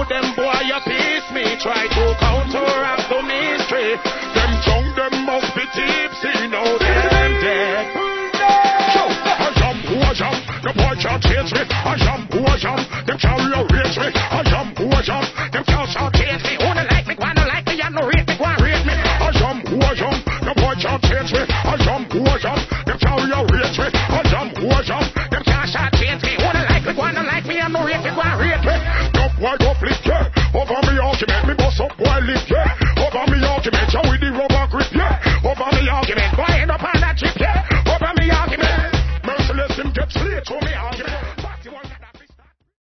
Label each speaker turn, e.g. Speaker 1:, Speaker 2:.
Speaker 1: them boy you piece me. Try to counteract the mystery. Them young, them must be tipsy. Now them dead. So, I jump, who I jump. The boy can't chase me. I jump, who I jump. Them can't rearrange me. I jump, who I jump. Them can't chase me. Who don't like me, who don't like me, and no rate me, who rate me. I jump, who I jump. The boy can't chase me. I jump, who I jump. Them can't rearrange me. I jump, who I jump. Them can't chase me. Who don't like me, who don't like me, and no rate me, who rate me. Up, wide up, lift, yeah. Over me argument, me bust up, boy, lift, yeah.